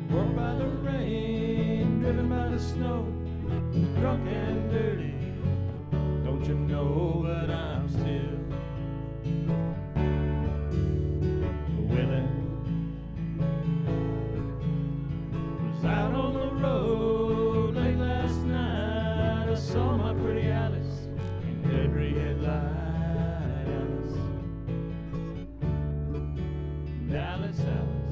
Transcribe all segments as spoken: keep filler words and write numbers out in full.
Warped by the rain, driven by the snow, drunk and dirty. Don't you know, but I'm still willing. Was out on the road late last night. I saw my pretty Alice in every headlight. Alice, Alice, Alice.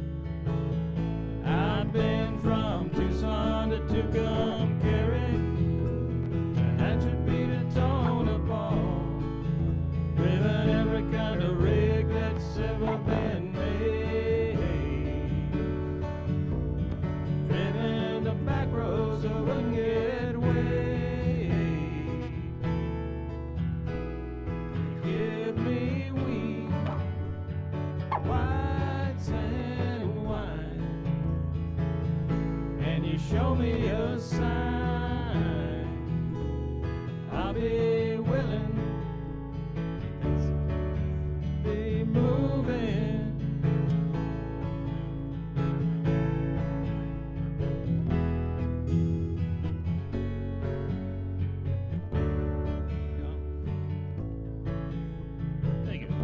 I've been from Tucson to Tucumcari, to Hatchet to Tonopah, driven every kind of rig that's ever been made, driven the back roads so we can get away. Give me weed, white sand wine, and you show me a sign, I'll be willing to be moving. Thank you.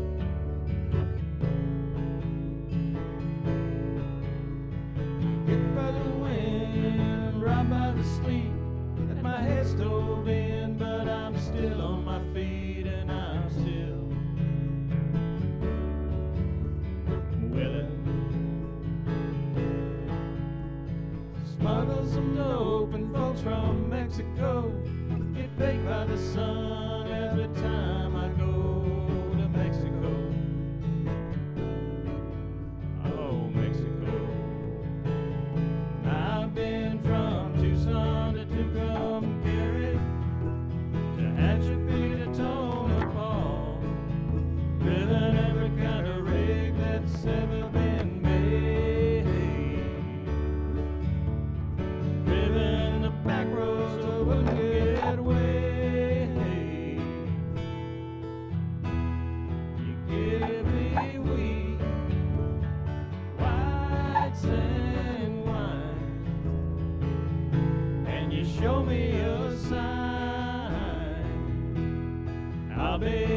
Hit by the wind, robbed by the sleep, let my head stove in, but I'm still on my feet and I'm still willing. Smuggle some dope and folks from Mexico get baked by the sun every time I go to Mexico. Oh, Mexico. I've been from Tucson to Tucumcari, to Hatchet to Tonopah, driven every kind of rig that's ever been made, driven the back roads so we can get away. You give me weed, white sand wine, and you show me a sign, I'll be